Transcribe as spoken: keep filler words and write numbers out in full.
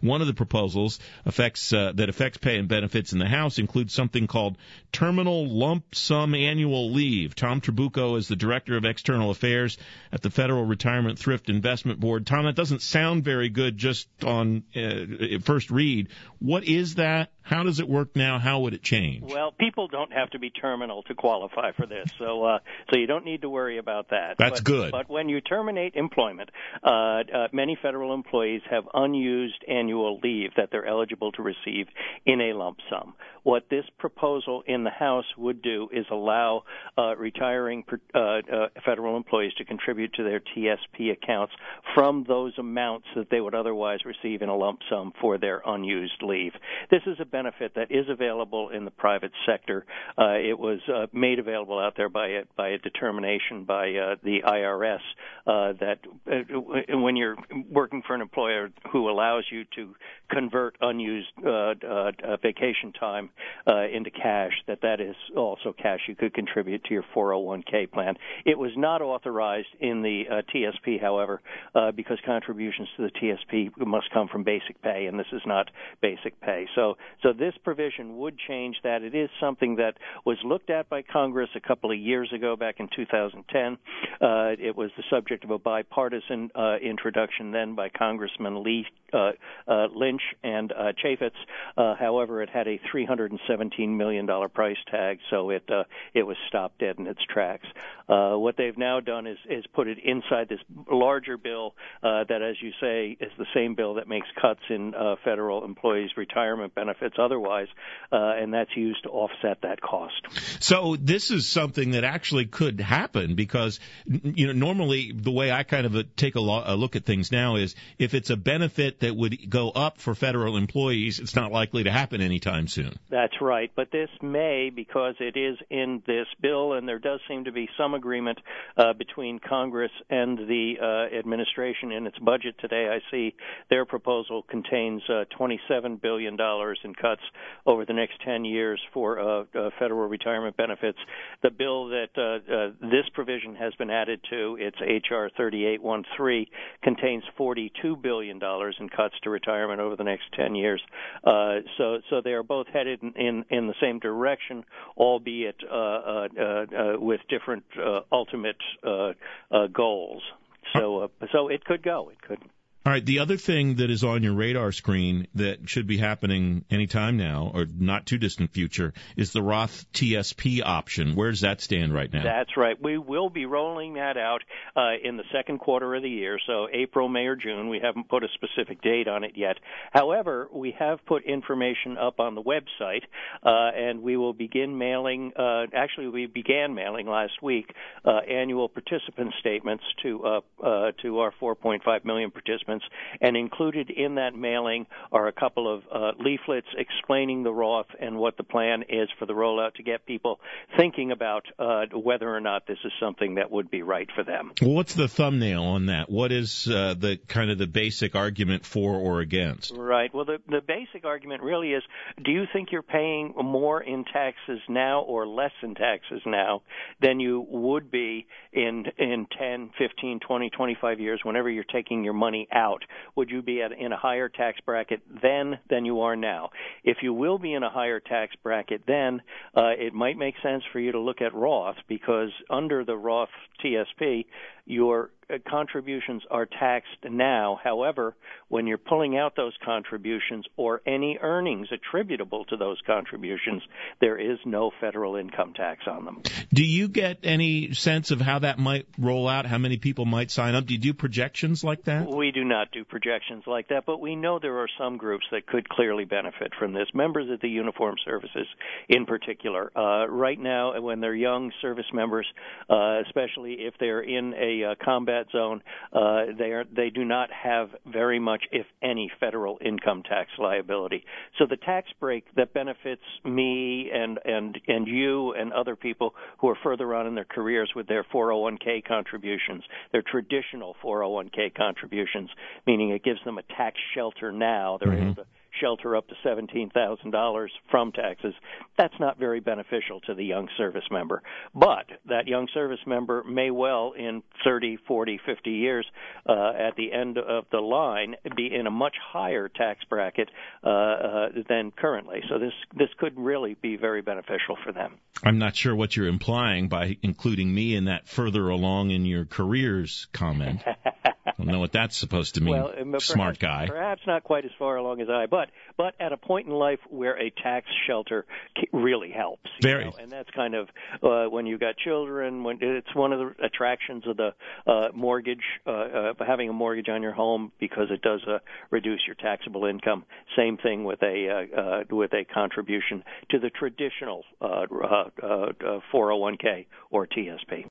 One of the proposals affects uh, that affects pay and benefits in the House includes something called terminal lump sum annual leave. Tom Trabucco is the Director of External Affairs at the Federal Retirement Thrift Investment Board. Tom, that doesn't sound very good just on uh, first read. What is that? How does it work now? How would it change? Well, people don't have to be terminal to qualify for this, so uh, so you don't need to worry about that. That's but, good. But when you terminate employment, uh, uh, many federal employees have unused annual leave that they're eligible to receive in a lump sum. What this proposal in the House would do is allow uh, retiring uh, uh, federal employees to contribute to their T S P accounts from those amounts that they would otherwise receive in a lump sum for their unused leave. This is a benefit that is available in the private sector. Uh, it was uh, made available out there by a, by a determination by uh, the I R S uh, that uh, when you're working for an employer who allows you to convert unused uh, uh, vacation time uh, into cash, that that is also cash you could contribute to your four oh one k plan. It was not authorized in the uh, T S P, however, uh, because contributions to the T S P must come from basic pay, and this is not basic pay. So, so this provision would change that. It is something that was looked at by Congress a couple of years ago, back in two thousand ten. Uh, it was the subject of a bipartisan uh, introduction then by Congressman Lee uh, uh, Lynch and uh, Chaffetz. Uh, however, it had a three hundred seventeen million dollars price tag, so it uh, it was stopped dead in its tracks. Uh, what they've now done is, is put it inside this larger bill uh, that, as you say, is the same bill that makes cuts in uh, federal employees' retirement benefits otherwise, uh, and that's used to offset that cost. So this is something that actually could happen because, you know, normally the way I kind of take a, lo- a look at things now is if it's a benefit that would go up for federal employees, it's not likely to happen anytime soon. That's right, but this may, because it is in this bill, and there does seem to be some agreement uh, between Congress and the uh, administration in its budget today. I see their proposal contains uh, twenty-seven billion dollars in cuts over the next ten years for uh, uh, federal retirement benefits. The bill that uh, uh, this provision has been added to, it's H R thirty-eight thirteen, contains forty-two billion dollars in cuts to retirement over the next ten years. Uh, so, so they are both headed in, in, in the same direction, albeit uh, uh, uh, with different uh, ultimate uh, uh, goals. So, uh, so it could go. It could. All right, the other thing that is on your radar screen that should be happening anytime now or not too distant future is the Roth T S P option. Where does that stand right now? That's right. We will be rolling that out uh, in the second quarter of the year, so April, May, or June. We haven't put a specific date on it yet. However, we have put information up on the website, uh, and we will begin mailing, uh, actually we began mailing last week, uh, annual participant statements to, uh, uh, to our four point five million participants. And included in that mailing are a couple of uh, leaflets explaining the Roth and what the plan is for the rollout to get people thinking about uh, whether or not this is something that would be right for them. Well, what's the thumbnail on that? What is uh, the kind of the basic argument for or against? Right. Well, the, the basic argument really is, do you think you're paying more in taxes now or less in taxes now than you would be in in ten, fifteen, twenty, twenty-five years whenever you're taking your money out? Would you be at, in a higher tax bracket then than you are now? If you will be in a higher tax bracket then, uh, it might make sense for you to look at Roth, because under the Roth T S P, your contributions are taxed now. However, when you're pulling out those contributions or any earnings attributable to those contributions, there is no federal income tax on them. Do you get any sense of how that might roll out, how many people might sign up? Do you do projections like that? We do not do projections like that, but we know there are some groups that could clearly benefit from this, members of the uniformed services in particular. Uh, right now, when they're young service members, uh, especially if they're in a uh, combat zone, uh, they are they do not have very much, if any, federal income tax liability. So the tax break that benefits me and and and you and other people who are further on in their careers with their four oh one k contributions, their traditional four oh one k contributions, meaning it gives them a tax shelter now. They're mm-hmm. able to shelter up to seventeen thousand dollars from taxes, that's not very beneficial to the young service member. But that young service member may well, in thirty, forty, fifty years, uh, at the end of the line, be in a much higher tax bracket uh, uh, than currently. So this this could really be very beneficial for them. I'm not sure what you're implying by including me in that further along in your careers comment. I don't know what that's supposed to mean, well, perhaps, smart guy. Perhaps not quite as far along as I, but but at a point in life where a tax shelter really helps. Very. You know? And that's kind of uh, when you've got children, when it's one of the attractions of the uh, mortgage, uh, uh, having a mortgage on your home, because it does uh, reduce your taxable income. Same thing with a uh, uh, with a contribution to the traditional uh, uh, uh, four oh one k or T S P.